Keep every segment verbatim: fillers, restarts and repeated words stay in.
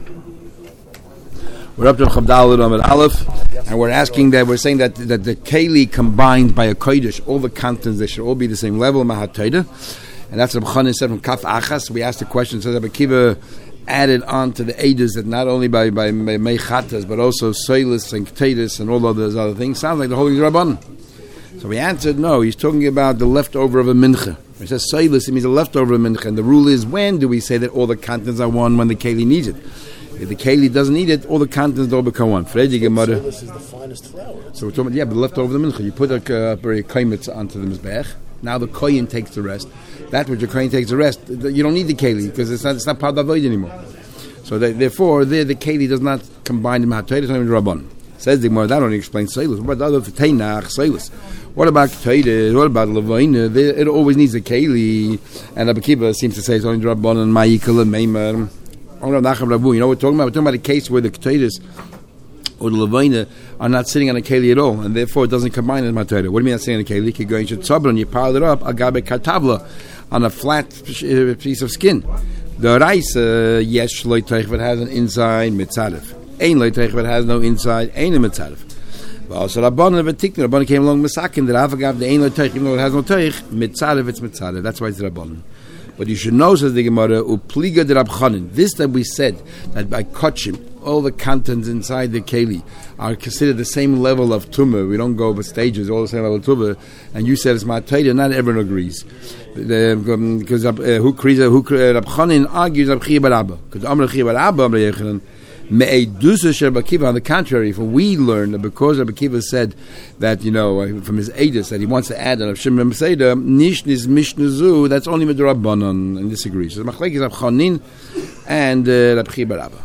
We're up to Chavdal Amud Aleph, and we're asking that we're saying that that the keli combined by a kodesh, all the contents, they should all be the same level, Mahatayda, and that's what Chanan said from Kaf Achas. We asked the question, so that Akiva added on to the Eidos that not only by by Mechatas but also Soilus and Ktetis and all of those other things sounds like the Holy Rabban. So we answered no. He's talking about the leftover of a mincha. He says Soilus, it means a leftover of a mincha, and the rule is when do we say that all the contents are one when the keli needs it? If the keli doesn't need it, all the contents don't become one. Fredi Gemara. This is the finest flour. So we're talking about, yeah, but left over the mincha. You put a very uh, kaimitz onto the mizbech. Now the kohen takes the rest. That which the kohen takes the rest, you don't need the keli because it's not it's not part of the avoid anymore. So they, therefore, there the keli does not combine the mahatayr. It's not even rabban. Says the Gemara, that only explains seilus. What about the other teinach seilus? What about ketaydes? What about levaina? It always needs a keli. And Rabbi Akiva seems to say it's only rabban and ma'ikal and meimer. Oh no, Nacham Rabu. You know what we're talking about? We're talking about a case where the ketaydes or the levaina are not sitting on a keli at all, and therefore it doesn't combine as matayra. What do you mean not sitting on a keli? You go into tzabra and you pile it up agabe kartavla on a flat piece of skin. The rice, uh, yes, shloy teich, if it has an inside mitzaref. Ein loy teich, if it has no inside, ein a mitzaref. But also Rabbanan of a tikner, Rabbanan came along masakin. The Rav gave the ein loy teich, even though it has no teich, mitzaref, it's mitzaref. That's why it's Rabbanan. But you should know, says the Gemara, upliga de Rab Chanan. This that we said that by kachim, all the contents inside the keli are considered the same level of tumah. We don't go over stages, all the same level of tumah. And you said it's matayda. Not everyone agrees, because uh, who who Rab Chanan argues Rab Chiya bar Abba, because Amar Chiya bar Abba, Amar Yechanan. On the contrary, for we learn that because Rabbi Akiva said that, you know, from his Eidos that he wants to add on Rav Shimon Meseda, Nishnis Mishnazu, that's only Midrabbanan, and disagrees. So Machlek is Rab Chanin and uh, Rabbi Chiya bar Abba.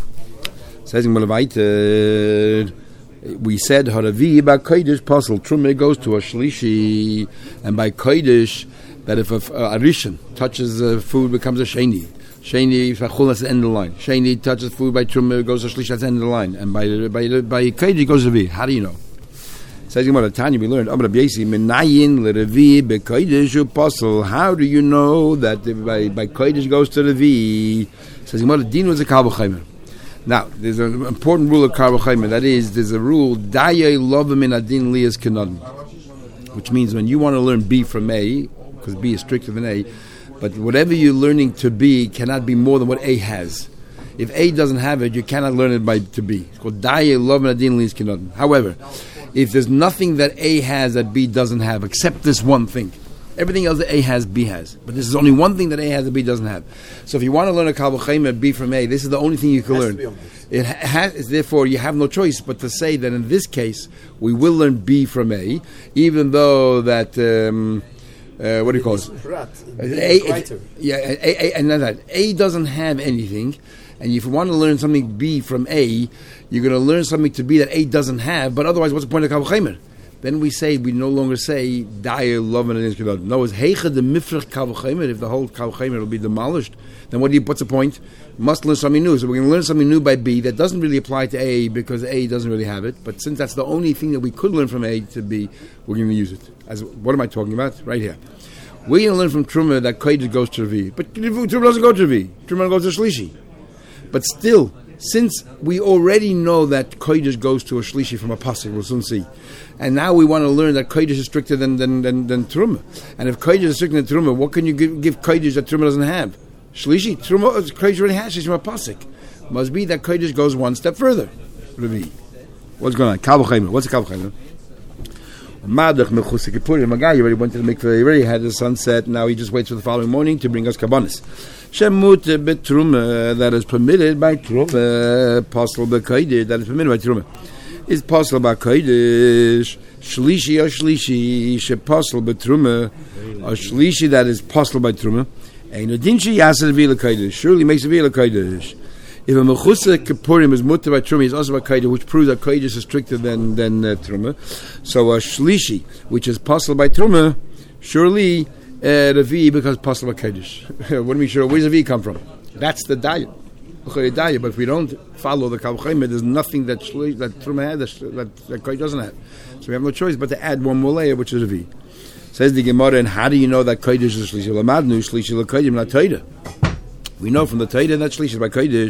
Says in Malavait, we said Haravi by Kodesh Pasal Trumah goes to a Shlishi, and by Kodesh that if a, a Rishon touches uh, food becomes a Sheni. Sheni Fachul, that's the end of the line. Sheni touches food by Trumah, goes to Shlish, that's the end of the line. And by by by Kodesh goes to V. How do you know? Says Gemara Tanya, we learned Amar B'Yesi Minayin L'Revi B'Kodesh U'Pasal. How do you know that by by Kodesh goes to the V? Says Gemara Din was a Kal V'Chaymer. Now there's an important rule of Kal V'Chaymer. That is, there's a rule Dayei Lovim in Adin Lias Kanadin, which means when you want to learn B from A, because B is stricter than A. But whatever you're learning to be cannot be more than what A has. If A doesn't have it, you cannot learn it by to B. It's called Dayei Lov Adin Lis Kinodin. However, if there's nothing that A has that B doesn't have, except this one thing, everything else that A has, B has. But this is only one thing that A has that B doesn't have. So if you want to learn a Kal V'Chaymer B from A, this is the only thing you can learn. It has, therefore, you have no choice but to say that in this case, we will learn B from A, even though that... Um, Uh, what do you call it? A, a, yeah, A, A, and that A doesn't have anything, and if you want to learn something B from A, you're going to learn something to B that A doesn't have. But otherwise, what's the point of Kal V'Chaymer? Then we say we no longer say Dayei Lov and Adin. No, it's Heicha the Mifrach Kal V'Chaymer. If the whole Kal V'Chaymer will be demolished, then what do you? What's the point? You must learn something new. So we're going to learn something new by B that doesn't really apply to A because A doesn't really have it. But since that's the only thing that we could learn from A to B, we're going to use it. As what am I talking about? Right here. We're going to learn from Trumah that Kodesh goes to V. But Trumah doesn't go to V. Trumah goes to Shlishi. But still, since we already know that Kodesh goes to a Shlishi from a Pasuk, we'll soon see. And now we want to learn that Kodesh is stricter than, than, than, than Trumah. And if Kodesh is stricter than Trumah, what can you give, give Kodesh that Trumah doesn't have? Shlishi? Trumah, Kodesh already has Shlishi from a Pasuk. Must be that Kodesh goes one step further. What's going on? Kal V'Chaymer. What's a Kal V'Chaymer? Madach Mechusik Kippurim. A guy already went to the mikveh. He already had the sunset. Now he just waits for the following morning to bring us kabbanis. Shemut betruma, that is permitted by truma. Possible b'kodesh, that is permitted by truma. Is possible by kodesh. Shlishi or shlishi she possible betruma. A shlishi that is possible by truma. Ein adinchi yasser v'ila kodesh. Surely makes a v'ila kodesh. If a Mechusik Kippurim is mutter by Truma, is also by Kodesh, which proves that Kodesh is stricter than, than uh, Truma. So a Shlishi, which is possible by Truma, surely uh, the V becomes possible by Kodesh. What do you mean sure? Where does the V come from? That's the Daya. But if we don't follow the Kal V'Chaymer, there's nothing that Shlish, that Truma has that, that Kodesh doesn't have. So we have no choice but to add one more layer, which is a V. Says the Gemara, and how do you know that Kodesh is Shlishi? Lamadnu Shlishi l'Kodesh not Torah. We know from the Torah that Shlish is by Kodesh,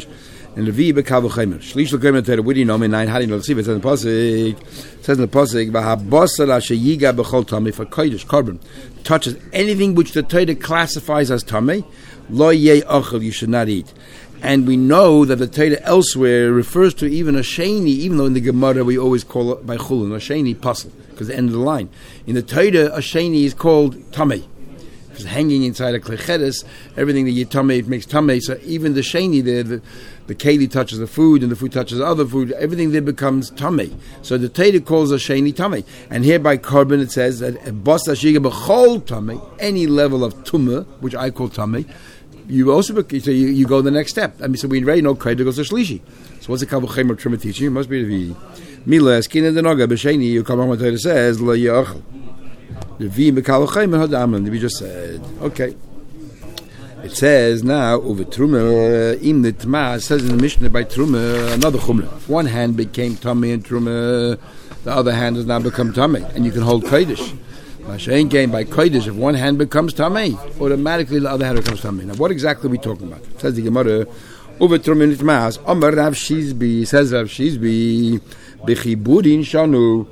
And the V bekavu chaymer. Shlish l'koyim Torah. What do you know? Nine. How do you know? Let's see. It says in the pasuk. It says in the pasuk, "V'habasar asher yiga b'chol tamei." For kodesh, carbon touches anything which the Torah classifies as tamei, lo yeh ochel. You should not eat. And we know that the Torah elsewhere refers to even a sheni, even though in the Gemara we always call it by chulun a sheni pasel, because the end of the line. In the Torah, a sheni is called tamei. It's hanging inside a klecheres, everything that you tamei, it makes tamei. So even the sheni there, the, the keli touches the food, and the food touches the other food, everything there becomes tamei. So the Torah calls a sheni tamei. And here by carbon it says that bas ashiga b'chol tamei, any level of tumah, which I call tamei, you also so you, you go the next step. I mean, so we already know Kaida goes to Shlishi. So what's the Kavuchem of Truma teaching? It must be the Mila Skin and the Noga B'Sheni. You come on what it says La Yachal. The V Mekavuchem Hadamlan. We just said okay. It says now over Truma Im the Tma. It says in the Mishnah by Truma another Chumra. One hand became Tummy and Truma. The other hand has now become Tummy, and you can hold Kaidish. Mashain game by kodesh, if one hand becomes tamei, automatically the other hand becomes tamei. Now, what exactly are we talking about? It says the Gemara, over Truminit Mas, Amar Rav Shizbi, says Rav Shizbi, Bechiburin Shanu.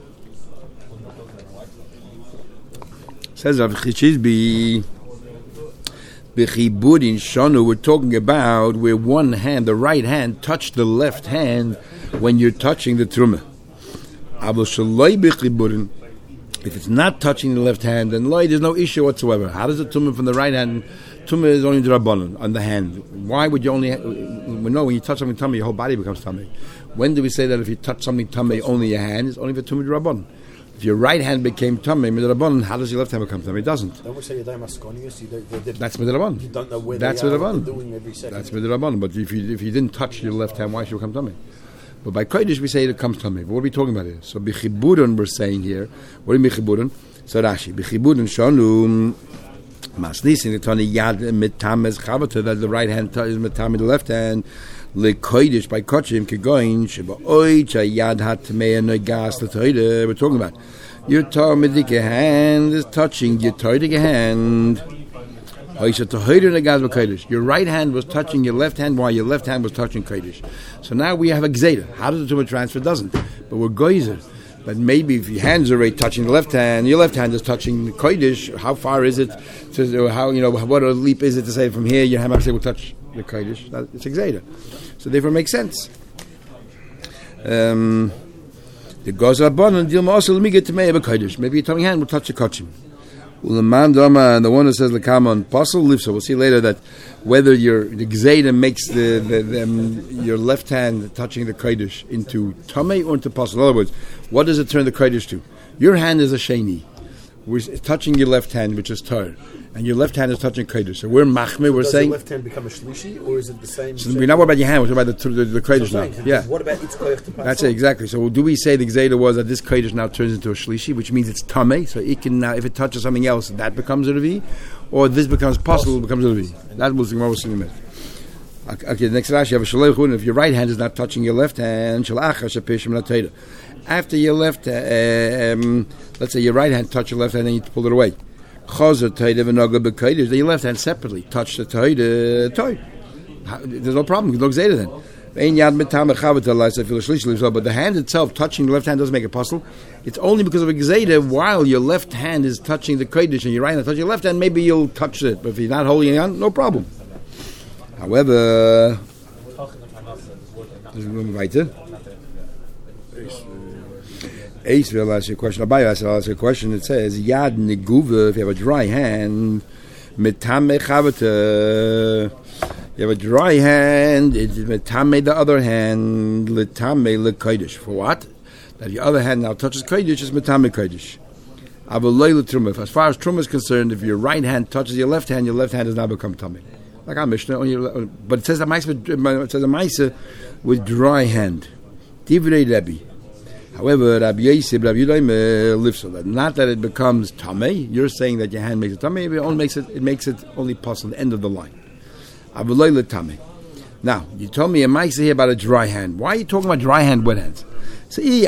Says Rav Shizbi, Bechiburin Shanu, we're talking about where one hand, the right hand, touched the left hand when you're touching the Trumah. Abo Shaloi Bechiburin. If it's not touching the left hand, then loy, there's no issue whatsoever. How does the tumah from the right hand? Tumah is only the rabbanon on the hand. Why would you only? Ha- we know when you touch something tummy, your whole body becomes tummy. When do we say that if you touch something tummy, only your hand? It's only for tumah rabbanon. If your right hand became tummy with rabbanon, how does your left hand become tummy? It doesn't. Don't we say you're masconius? You don't, they're, That's with the rabbanon. You don't know where That's they with are the doing every second. That's with the rabbanon. But if you if you didn't touch your left hand, why should it become tummy? But by kodesh we say it comes tummy. But what are we talking about here? So bichiburon we're saying here. What do you mean bichiburon? So Rashi, b'chibud and shonu masnisin the tani yad mitames chavata that the right hand is mitame the left hand lekoidish by kochim kegoin sheba oich yad hatmei negas the toide. We're talking about your talmudic hand is touching your toidic hand. Your right hand was touching your left hand while your left hand was touching kodesh. So now we have a gzeda. How does the tumah transfer? Doesn't. But we're geyser. But maybe if your hands are already touching the left hand, your left hand is touching the kodesh. How far is it? To, how you know what a leap is it to say from here your hand will touch the kodesh? It's a gzeda. So therefore, it makes sense. Um, the gozer abonon deal also let me get to me a kodesh. Maybe your tongue hand will touch the kochim. And the one who says the common apostle lives. So we'll see later that whether your the gzeda makes the, the, the um, your left hand touching the kodesh into tamei or into apostle. In other words, what does it turn the kodesh to? Your hand is a sheni. We're touching your left hand, which is tar, and your left hand is touching kodesh. So we're machmir. We're does saying. Does the left hand become a shlishi, or is it the same? So we're not worried about your hand. We're talking about the the, the kodesh now. Saying, Yeah. What about its kodesh to pass? That's it exactly. So do we say the gzeda was that this kodesh now turns into a shlishi, which means it's tamei? So it can now, if it touches something else, that becomes a revi, or this becomes possible, becomes a revi. That was the Gemara was saying. Okay, next Rashi, you have a shalei. If your right hand is not touching your left hand, after your left, uh, um, let's say your right hand touch your left hand, and you pull it away. Then your left hand separately touch the toy. There's no problem. No gzeda then. But the hand itself touching the left hand doesn't make it possible. It's only because of a gzeda while your left hand is touching the kodesh and your right hand touching your left hand, maybe you'll touch it. But if you're not holding it on, no problem. However, Ace will ask you a question. Abaye will ask you a question. It says, Yad neguva, if you have a dry hand, metame chavata. You have a dry hand, it's metame the other hand, letame le kodesh. For what? That the other hand now touches kodesh, is metame kodesh. Avaloi le truma. As far as truma is concerned, if your right hand touches your left hand, your left hand has now become tummy. Like our Mishnah, but it says a ma'isa. It says a ma'isa with dry hand. Divrei Rebbe. However, Rabbi Yosef, Rabbi Yudaim lives so that not that it becomes tamei. You're saying that your hand makes it tamei. It only makes it. It makes it only possible. The end of the line. Avulay letamei. Now you told me a ma'isa here about a dry hand. Why are you talking about dry hand, wet hands? So, if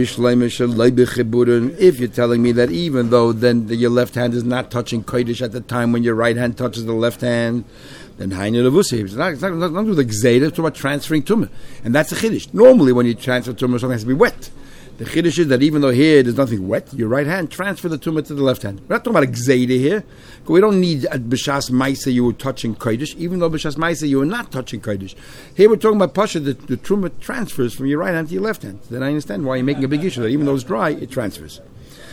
you're telling me that even though then the, your left hand is not touching kodesh at the time when your right hand touches the left hand, then Hainu Levusi. It's not, it's not, not, not with the Gzeda, it's about transferring Tumah. And that's a Chiddush. Normally, when you transfer Tumah, something has to be wet. The Chiddush is that even though here there's nothing wet, your right hand, transfer the Tumah to the left hand. We're not talking about a Gzeda here. We don't need a B'shas Maisa you were touching Kodesh, even though B'shas Maisa you were not touching Kodesh. Here we're talking about Pasha, the, the Tumah transfers from your right hand to your left hand. Then I understand why you're making a big issue that even though it's dry, it transfers.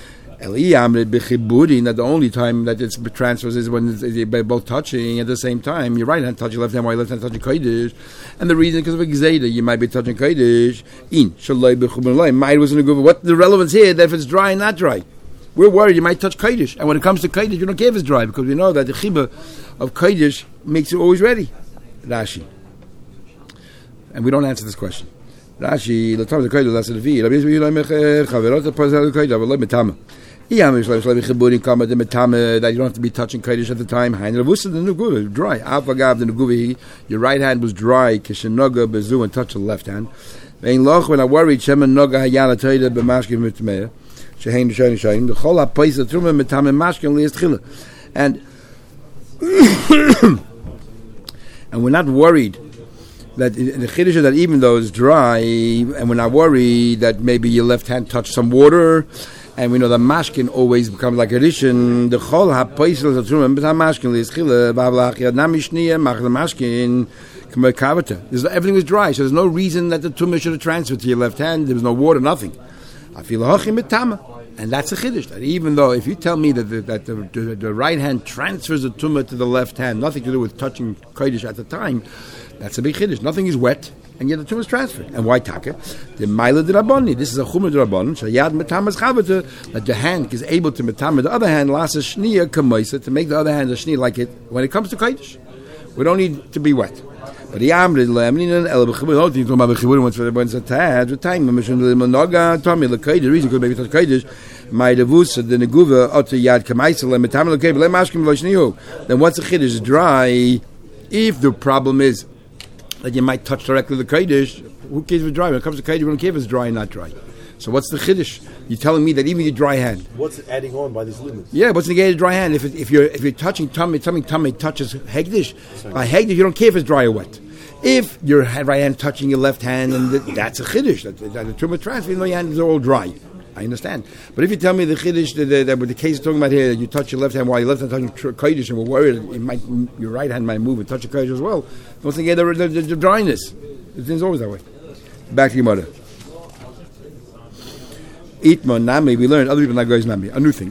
That the only time that it transfers is when they're both touching at the same time. Your right hand touching left hand, while your left hand touching Kodesh. And the reason because of a Gzeda, you might be touching Kodesh. In Shalai B'chubun might wasn't a good. What the relevance here that if it's dry and not dry? We're worried you might touch Kodesh. And when it comes to Kodesh, you don't care if it's dry because we know that the Chibah of Kodesh makes it always ready. Rashi. And we don't answer this question. Rashi, the time of the Kodesh, that's the V. That you don't have to be touching Kodesh at the time. Dry. Your right hand was dry. And touch the left hand. When I worried, and and we're not worried that the Chiddush is that even though it's dry, and we're not worried that maybe your left hand touched some water. And we know that mashkin always becomes like a rishon. The chol ha-poisel is a truma, but ha-mashkin is chile, b'avlach yad namishniya, mach the mashkin, k'mei kavata. Everything was dry, so there's no reason that the tumah should have transferred to your left hand. There was no water, nothing. I feel hachim mitama. And that's a chiddush. That even though, if you tell me that the, that the, the, the right hand transfers the tumah to the left hand, nothing to do with touching kodesh at the time, that's a big chiddush. Nothing is wet. And yet the tumah is transferred. And why taka? The Maila de Rabboni. This is a Chumah de Rabboni. Shayad metamas chavata. That the hand is able to metama the other hand, lasa shniya kamoisa, to make the other hand a shniya like it when it comes to kodesh. We don't need to be wet. But the Amrid Lamnin and El Bechibur, don't think about Bechibur when it's attached. The time, Mishun Limonaga, Tommy Lakai, the reason could maybe touch kodesh, my devus, the Neguva, Otter Yad Kamaisa, Lemetama Lakai, Lemashkim Loshnihu. Then what's the chiddush? Dry. If the problem is that you might touch directly the kodesh, who cares if it's dry? When it comes to kodesh, we don't care if it's dry or not dry. So what's the chiddush? You're telling me that even your dry hand. What's it adding on by these limits? Yeah, what's negated dry hand? If it, if you're if you're touching tummy, tummy, tummy touches hegdish. By hegdish, you don't care if it's dry or wet. If your right hand touching your left hand, and the, that's a chiddush. That, that the tumah transfer, even though your hands are all dry. I understand. But if you tell me the chiddush that, that, that with the case you're talking about here, you touch your left hand while your left hand touching kodesh, and we're worried it might, your right hand might move and touch your kodesh as well. Don't think the, the, the, the dryness. It's always that way. Back to your mother. Itma nami, we learned other people not goes nami. A new thing.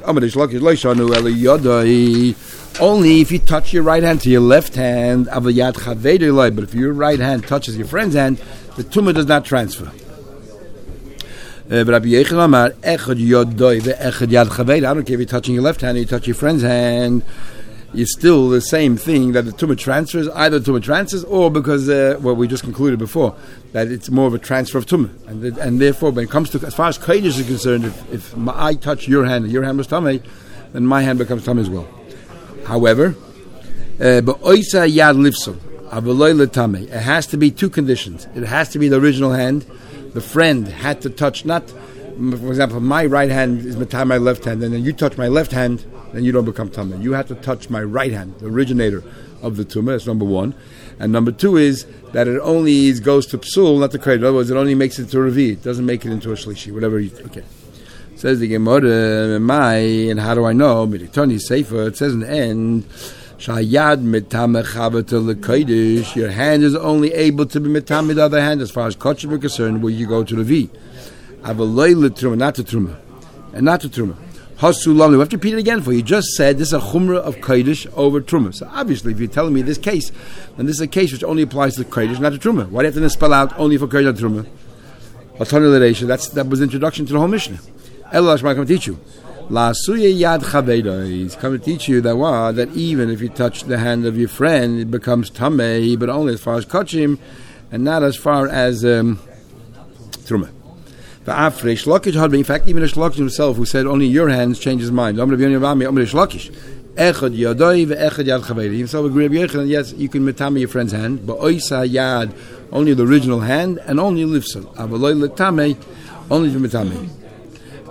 Only if you touch your right hand to your left hand, but if your right hand touches your friend's hand, the tumah does not transfer. Uh, but Rabbi Yechon Amar, Echad Yodoi ve'Echad Yad Chaveda. I don't care if you're touching your left hand or you touch your friend's hand. It's still the same thing that the tumah transfers, either tumah transfers or because, uh, well, we just concluded before, that it's more of a transfer of tumah. And, and therefore, when it comes to, as far as kodesh is concerned, if, if my, I touch your hand and your hand was tamei, then my hand becomes tamei as well. However, Ba'oisa Yad Lifsel, Avaloi L'tamei, it has to be two conditions. It has to be the original hand. The friend had to touch, not, for example, my right hand is matam my left hand, and then you touch my left hand, then you don't become tamei. You have to touch my right hand, the originator of the tumah. That's number one. And number two is that it only is, goes to psul, not to kodesh. In other words, it only makes it to revi. It doesn't make it into a shlishi, whatever you, okay. Says the Gemara, my, and how do I know? Miditoni Sefer, it says in the end, Shayad mitame chavata l'kodesh. Your hand is only able to be mitame the other hand as far as kodesh is concerned, where you go to the V. Avaloi l'truma, not to truma, and not to truma. Hasulam. We have to repeat it again for you. You just said this is a chumrah of kodesh over truma. So obviously, if you're telling me this case, then this is a case which only applies to kodesh, not to truma. Why do you have to spell out only for kodesh, not truma? That's that was the introduction to the whole Mishnah. Elash might come to teach you. La suya yad chaveda. He's come to teach you that what that even if you touch the hand of your friend, it becomes tamei, but only as far as kachim, and not as far as um, truma. The afre shlokish had in fact even a shlokish himself who said only your hands change his mind. Amr Rabbi Yonah Amr Shlokish. Echad yadoi ve'echad yad chaveda. He himself agreed with Rabbi Yechon. Yes, you can metame your friend's hand, but oisa yad only the original hand and only lifsel. Avaloi letame only to metame.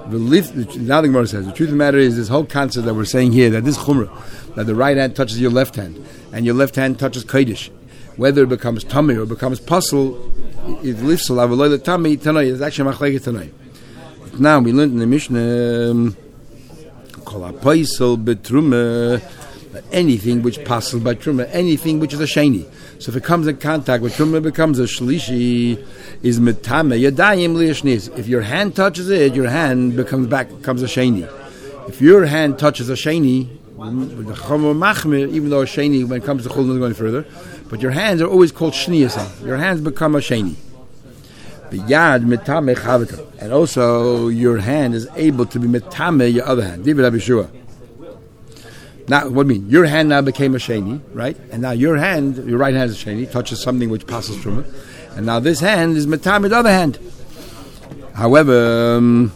The lift, now the Gemara says, the truth of the matter is this whole concept that we're saying here, that this chumrah, that the right hand touches your left hand, and your left hand touches kodesh, whether it becomes tummy or becomes puzzle, it lifts al avaloy tummy tanoi. It's actually machlekes tanoi. Now we learned in the Mishnah, kol hapaisel betruma, anything which passes by truma, anything which is a sheni. So if it comes in contact with truma, it becomes a shlishi. Is metame yadayim liyashnis. If your hand touches it, your hand becomes back becomes a sheni. If your hand touches a sheni, the chomer machmir, even though a sheni when it comes to chulun is going further, but your hands are always called shniyasa. Your hands become a sheni. Biyad metame chavita, and also your hand is able to be metame your other hand. David Abishua. Now, what do you mean? Your hand now became a sheni, right? And now your hand, your right hand is a sheni, touches something which passes from it. And now this hand is metame the other hand. However, um,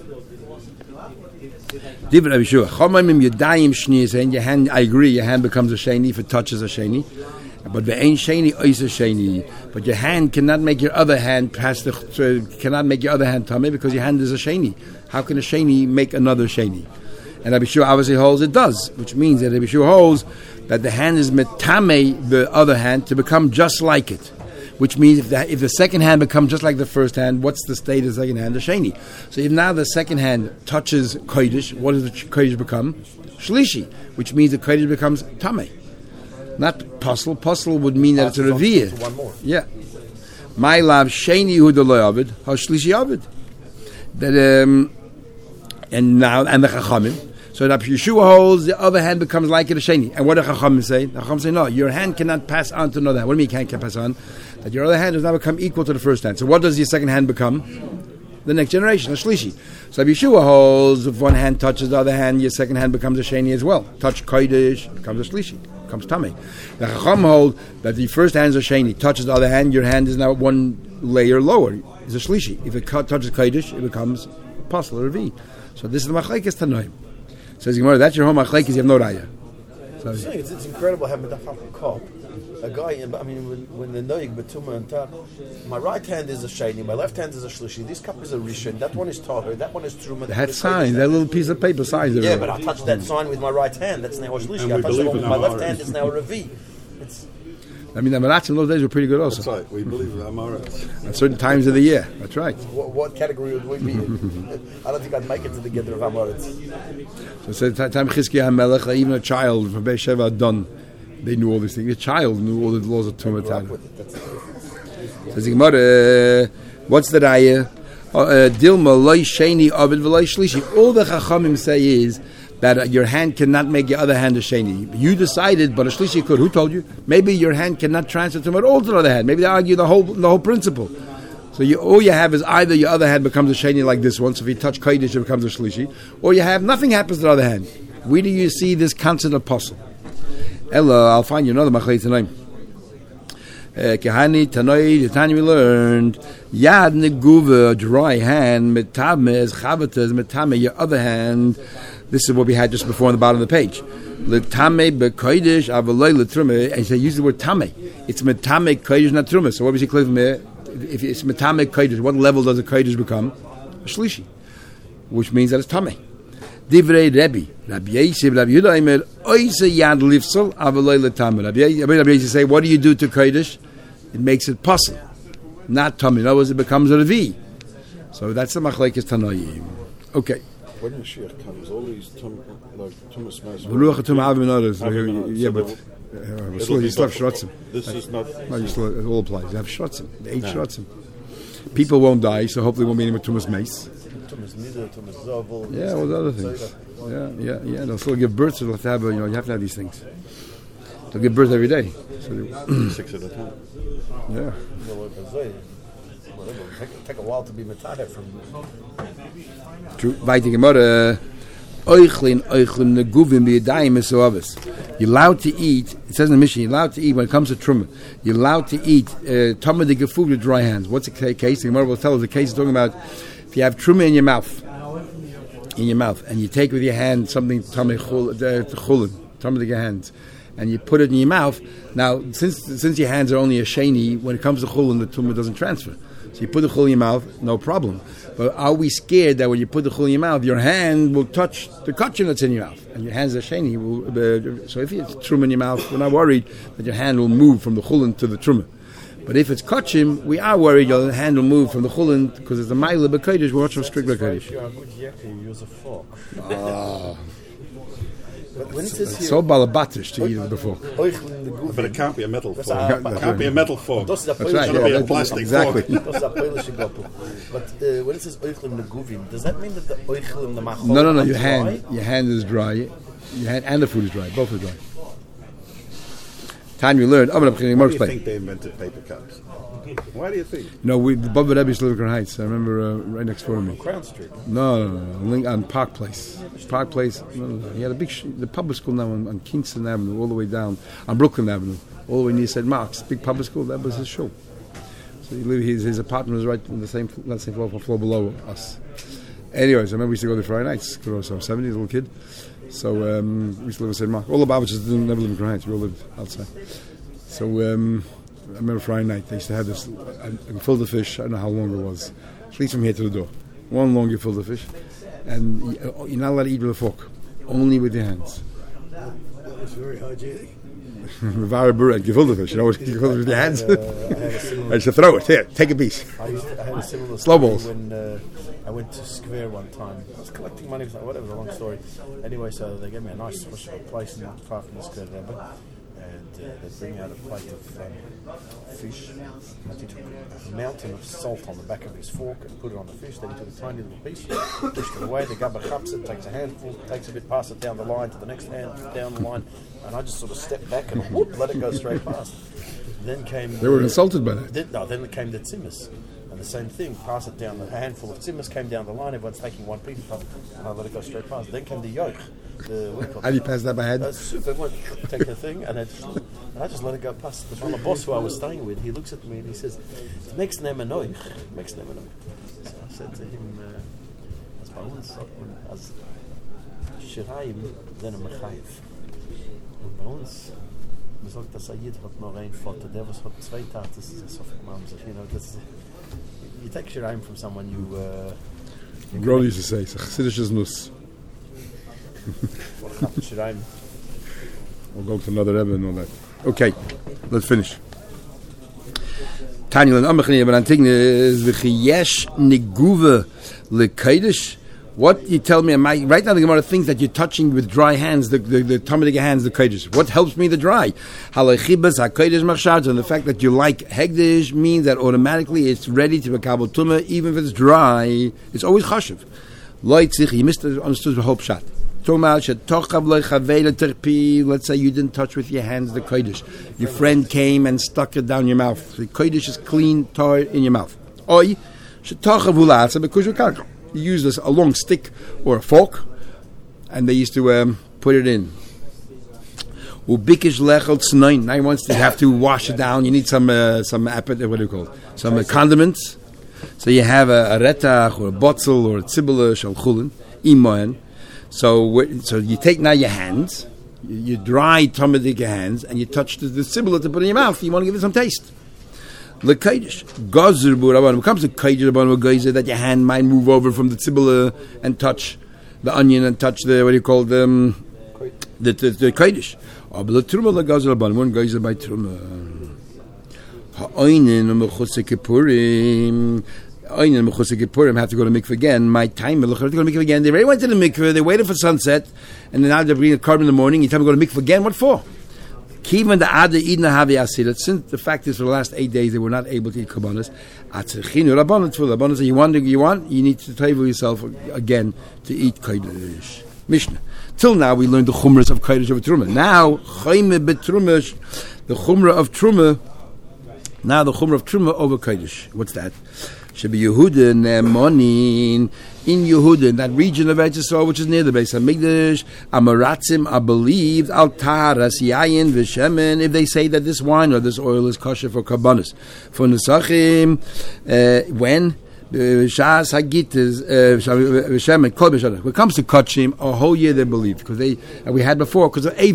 David Abishua, chomamim yadayim shni, saying your hand, I agree, your hand becomes a sheni if it touches a sheni. But the ain't sheni ois a sheni. But your hand cannot make your other hand pass the, cannot make your other hand tame because your hand is a sheni. How can a sheni make another sheni? And Rabbi Shua obviously holds it does, which means that Rabbi Shua holds that the hand is metame the other hand to become just like it. Which means if the, if the second hand becomes just like the first hand, what's the state of the second hand? The sheni. So if now the second hand touches kodesh, what does the kodesh become? Shlishi, which means the kodesh becomes tameh. Not puzzle. Puzzle would mean that it's a reviyah. One more. Yeah. My love sheni hu de lo avid, ha shlishi avid. That um, and now and the chachamim. So that Yeshua holds, the other hand becomes like it a sheni. And what do chachamim say? The chachamim say no, your hand cannot pass on to another hand. What do you mean you can't pass on? That your other hand does not become equal to the first hand. So what does your second hand become? The next generation, a shlishi. So if Yeshua holds, if one hand touches the other hand, your second hand becomes a sheni as well. Touch kodesh, becomes a shlishi, becomes tameh. The chacham hold that the first hand is a sheni, touches the other hand, your hand is now one layer lower. It's a shlishi. If it touches kodesh, it becomes pasul or revi. So this is the machlekes tanoim. Says Gemara, that's your home machlekes, you have no raya. So it's, it's incredible having the cup. A guy, I mean, when, when the noyig betuma and top, my right hand is a sheni, my left hand is a shlishi. This cup is a rishon. That one is tahor. That one is truma. That sign, that little piece of paper signs it. Yeah, but I touched that sign with my right hand. That's now a shlishi. I touched it with my left hand. It's now a revi. It's. I mean, the Maratzim in those days were pretty good also. That's right. We believe in Amaretz. At certain times of the year. That's right. What, what category would we be in? I don't think I'd make it to the gather of Amaretz. So it said, time Chizkiah HaMelech, even a child from Be'esheva had done. They knew all these things. A child knew all the laws of Tumah Tana. Says the Gemara, what's the raya? Dilma loy sheni avid v'loy shlishi. All the Chachamim say is that uh, your hand cannot make your other hand a sheni. You decided, but a shlishi could. Who told you? Maybe your hand cannot transfer to at all to the other hand. Maybe they argue the whole the whole principle. So you, all you have is either your other hand becomes a sheni like this one. So if you touch kodesh, it becomes a shlishi, or you have nothing happens to the other hand. Where do you see this concept of puzzle? Ella, I'll find you another machlekes tanoim. Kahani tanoi, the time we learned yad neguva, dry hand, metame is chavatas, metame your other hand. This is what we had just before on the bottom of the page. Letame bekodesh avaloi letrume, and he use the word tame. It's metame kodesh not trume. So what was he clear from here? If it's metame kodesh, what level does a kodesh become? A shlishi, which means that it's tame. Divrei Rebbe, Rabbi Yosef, Rabbi Yehuda Aimer, oise yad lifsel avaloi letame. Rabbi Yosef say, what do you do to kodesh? It makes it puzzle, not tame. In other words, it becomes a revi. So that's the machlekes tanoim. Okay. When Mashiach comes, all these tum, like Tumas Mas. Yeah, but uh, still, you still have shrotzim. This is not. No, you still, it all applies. You have shrotzim, eight no. shrotzim. People won't die, so hopefully won't be any more Tumas Mace. Tumas Nida, Tumas Zavel. Yeah, all the other things. Yeah, yeah, yeah. They'll still give birth, so they'll have, you know, you have to have these things. They'll give birth every day. So six at a time. Yeah. Take, take a while to be metadeh from. True. Weiter Gemara. Oichlin, oichlin, neguvim b'yadayim esoavis. You're allowed to eat. It says in the Mishnah, you're allowed to eat when it comes to truma. You're allowed to eat tamadik food with dry hands. What's the case? The Gemara will tell us the case is talking about if you have truma in your mouth, in your mouth, and you take with your hand something tamadik chulin, tamadik your hands, and you put it in your mouth. Now, since since your hands are only a sheni, when it comes to chulin, the tumah doesn't transfer. So you put the chul in your mouth, no problem. But are we scared that when you put the chul in your mouth, your hand will touch the kachim that's in your mouth, and your hands are sheni? Will, uh, so if it's truma in your mouth, we're not worried that your hand will move from the chulin to the truma. But if it's kachim, we are worried your hand will move from the chulin because it's the ma'ila b'kodesh. We're watching strict b'kodesh. If you're a good yeki, you use a fork. Ah. But when it says here, So balabatish to eat it before. But it can't be a metal fork. That's It can't be a metal fork. That's It's That's right. going to be Yeah, a that- plastic exactly. fork. That's a Polish goppel. But uh, when it says oichlim neguvim, does that mean that the oichlim the machol No, no, no. are Your dry? hand, your hand is dry. Your hand and the food is dry. Both are dry. Time you learned. I'm going to Why more do you explain. think they invented paper cups? Why do you think? No, we above the Rebbe's Liverpool Heights. I remember uh, right next door to me. Crown Street. No, no, no, no. Link- on Park Place. Park Place. No, no, no. He had a big, sh- the public school now on, on Kingston Avenue, all the way down on Brooklyn Avenue, all the way near Saint Mark's. Big public school. That was his show. So he lived, his, his apartment was right on the same, not the same floor, floor below us. Anyways, I remember we used to go there Friday nights. I was seventy, little kid. So um, we used to live in Saint Mark's. All the Babbages didn't never live in Crown Heights. We all lived outside. So um, I remember Friday night they used to have this uh, gefilte fish. I don't know how long it was. At least from here to the door. One long gefilte fish, and you- uh, you're not allowed to eat with a fork, only with your hands. It's very hygienic. Vara burra, gefilte fish. You know, gefilte fish with your hands. Uh, I had a similar. I used to throw it. Here, take a piece. I, used to, I had a similar Slow story balls. when uh, I went to Square one time. I was collecting money for whatever, the long story. Anyway, so they gave me a nice special place not far from the Square there, but and uh, they bring out a plate of um, fish. And he took a mountain of salt on the back of his fork and put it on the fish. Then he took a tiny little piece, pushed it away. The gabba cups it, takes a handful, takes a bit, passes it down the line to the next hand, down the line, and I just sort of stepped back and whoop, let it go straight past. Then came They were the- insulted by that. then, no, then came the Zimmers. And the same thing, pass it down, a handful of Zimmers came down the line, everyone's taking one piece, and I let it go straight past. Then came the yoke. The, what do you call How it? do you pass that by hand? Uh, super, everyone take the thing, and I, just, and I just let it go past. The one, the boss who I was staying with, he looks at me and he says, "It makes name annoying, makes name annoying." So I said to him, uh, "As bei uns, as Shiraim, then a Mechayev. Und bei uns, man sagt, dass Ayid hat nur ein Vater, der was hat zwei Taten, das ist so viel Mamsa, you know, that's, you take Shiraim from someone you, uh, Grody used to say, it's a Chassidish nus. Shiraim. We'll go to another Rebbe and all that. Okay, let's finish. Tanya and Amachni, but I'm thinking is v'chiyesh niguva lekaidish. What you tell me? Am I right now? The Gemara thinks that you're touching with dry hands, the the, the Talmudic hands, the kaidish. What helps me the dry? Halachibas hakaidish machshad. And the fact that you like hegdish means that automatically it's ready to be kabel tumah, even if it's dry. It's always chashiv. Loitzich, you missed understood the whole pshat. Let's say you didn't touch with your hands the kodesh. Your friend came and stuck it down your mouth. The kodesh is clean, tar in your mouth. Oy, you use this a long stick or a fork, and they used to um, put it in. Now he wants to have to wash it down. You need some uh, some appet, what do you call it? Some uh, condiments. So you have a, a retach or a botzel or a tzibula shel chulin imoen. So, so you take now your hands, you, you dry Talmudic hands, and you touch the, the sibboleth to put in your mouth. You want to give it some taste. The kaidish gazer buraban. When it comes to kaidish buraban, that your hand might move over from the sibboleth and touch the onion and touch the what do you call them, the the, the kaidish. Oh, but the truma the gazer buraban. One gazer by truma. Ha'oinen umechusik kipurim. Oinen mechusik kipurim have to go to mikveh again. My time, have to go to mikveh again. They already went to the mikveh. They waited for sunset, and then now they're bringing a carbon in the morning. You tell them to go to mikveh again. What for? Kivan the ada idna havi asirat. Since the fact is, for the last eight days they were not able to eat kabbanas. Atzechinu rabbanon for the rabbanon. You want, you want, you need to table yourself again to eat kodesh. Mishnah. Till now we learned the chumras of kodesh of truma. Now chayme betruma, the chumra of truma. Now the chumra of truma over kodesh. What's that? Should be Yehuda Ne'monin in Yehuda, in that region of Eretz Yisrael, which is near the Beis Hamikdash. Amaratzim are believed al taras yayin v'shemen if they say that this wine or this oil is kosher for kabbanos. For nesachim, uh, when shas hagitas v'shemen kol b'shana. When it comes to kachim, a whole year they believe because they and we had before because of Eva.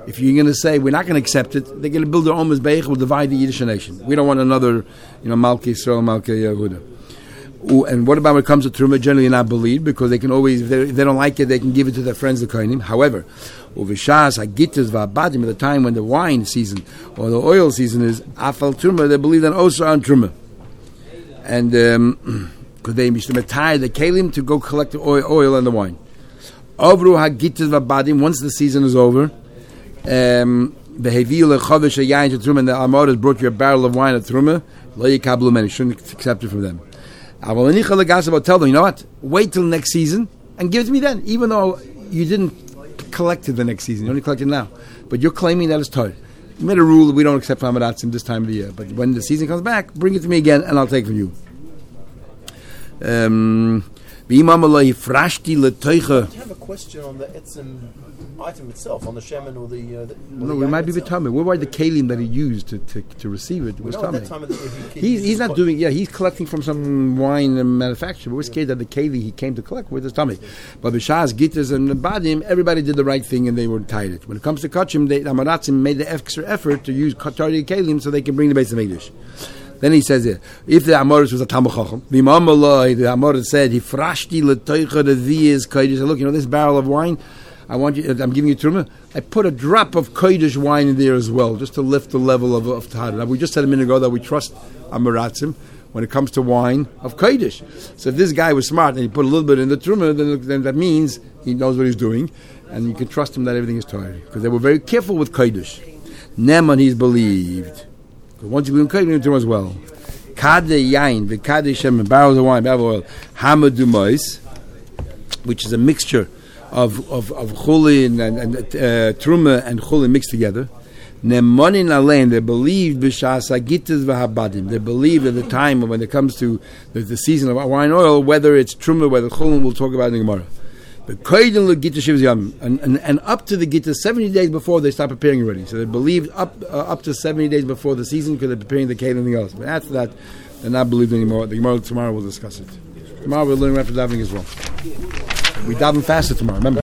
If you're going to say we're not going to accept it, they're going to build their own mizbeach. We'll divide the Yiddish nation. We don't want another, you know, Malki Yisrael, Malki Yehuda. And what about when it comes to Truma? Generally not believed, because they can always, if they, if they don't like it, they can give it to their friends, the Kohanim. However, Uvishas Hagitas Va'abadim, at the time when the wine season or the oil season is Afal Truma, they believe that also on Truma. And um, because they used to retire the Kalim to go collect the oil, oil and the wine. Avru Hagitas Va'abadim, once the season is over, um, the Hevil Chavish Yain to Truma, and the Amoras brought you a barrel of wine at Truma, Lo Yikablu Men, you shouldn't accept it from them. Tell them, you know what? Wait till next season and give it to me then, even though you didn't collect it the next season. You only collected it now, but you're claiming that it's Torah. You made a rule that we don't accept Hamaratzim this time of the year, but when the season comes back, bring it to me again, and I'll take it from you. Um, I have a question on the etzim item itself, on the shaman or the. Uh, the no, we might be B'tameh. We're worried the kalim that he used to, to, to receive it was Tameh. He's, he's not doing. Yeah, he's collecting from some wine manufacturer. But we're scared that the keli he came to collect with his Tameh. But B'shas, Gittas, and Badim, everybody did the right thing and they were tied. When it comes to Kachim, the Amaratzim made the extra effort to use Katari kalim so they can bring the base of English. Then he says it. If the Amoris was a Talmud Chacham, the Mamalai, the Amoris said, he frashti l'toicha the vias kodesh. Look, you know this barrel of wine. I want you. I'm giving you truma. I put a drop of kodesh wine in there as well, just to lift the level of of tahara. Now we just said a minute ago that we trust Amaratzim when it comes to wine of kodesh. So if this guy was smart and he put a little bit in the truma, then, then that means he knows what he's doing, and you can trust him that everything is tahara, because they were very careful with kodesh. Neman, he's believed. Once you believe in kodesh, you as well. Kade yain, the kade shem, barrels of wine, barrel of oil, hamadumais, which is a mixture of of of chulin and, and uh, truma and chulin mixed together. Nemonin alein, they believed b'shas hagitas v'habadim. They believe at the time when it comes to the, the season of wine oil, whether it's truma, whether chulin, we'll talk about in the Gemara. But koydin l'gita shivs yam, and and and up to the gita seventy days before they start preparing already. So they believed up uh, up to seventy days before the season because they're preparing the kale and anything else. But after that, they're not believed anymore. The Gemara tomorrow will discuss it. Tomorrow we're learning after davening as well. We daven faster tomorrow. Remember.